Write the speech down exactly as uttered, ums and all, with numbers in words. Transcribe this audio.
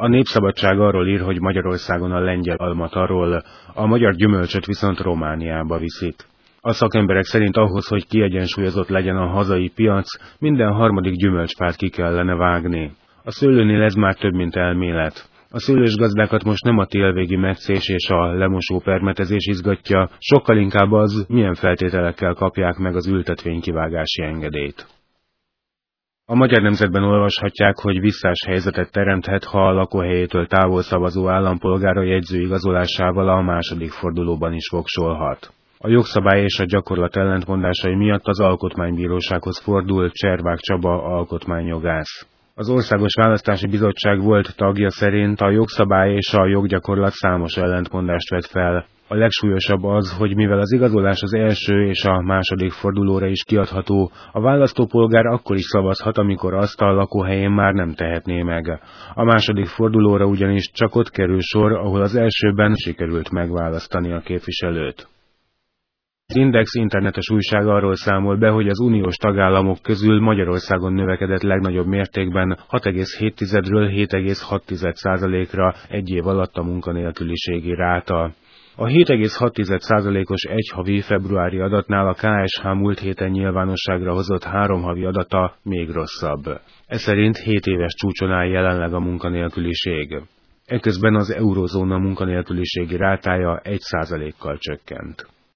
A Népszabadság arról ír, hogy Magyarországon a lengyel almat arról, a magyar gyümölcsöt viszont Romániába viszik. A szakemberek szerint ahhoz, hogy kiegyensúlyozott legyen a hazai piac, minden harmadik gyümölcsfát ki kellene vágni. A szőlőnél ez már több, mint elmélet. A szőlősgazdákat most nem a télvégi metszés és a lemosó permetezés izgatja, sokkal inkább az, milyen feltételekkel kapják meg az ültetvénykivágási engedélyt. A Magyar Nemzetben olvashatják, hogy visszás helyzetet teremthet, ha a lakóhelyétől távol szavazó állampolgár a jegyző igazolásával a második fordulóban is voksolhat. A jogszabály és a gyakorlat ellentmondásai miatt az Alkotmánybírósághoz fordul Cservák Csaba alkotmányjogász. Az Országos Választási Bizottság volt tagja szerint a jogszabály és a joggyakorlat számos ellentmondást vet fel. A legsúlyosabb az, hogy mivel az igazolás az első és a második fordulóra is kiadható, a választópolgár akkor is szavazhat, amikor azt a lakóhelyén már nem tehetné meg. A második fordulóra ugyanis csak ott kerül sor, ahol az elsőben sikerült megválasztani a képviselőt. Az Index internetes újság arról számol be, hogy az uniós tagállamok közül Magyarországon növekedett legnagyobb mértékben hat egész hét tizedről hét egész hat százalékra egy év alatt a munkanélküliségi ráta. A hét egész hat százalékos egyhavi februári adatnál a ká es há múlt héten nyilvánosságra hozott három havi adata még rosszabb. Ez szerint hét éves csúcson áll jelenleg a munkanélküliség. Eközben az eurozóna munkanélküliségi rátája egy százalékkal csökkent.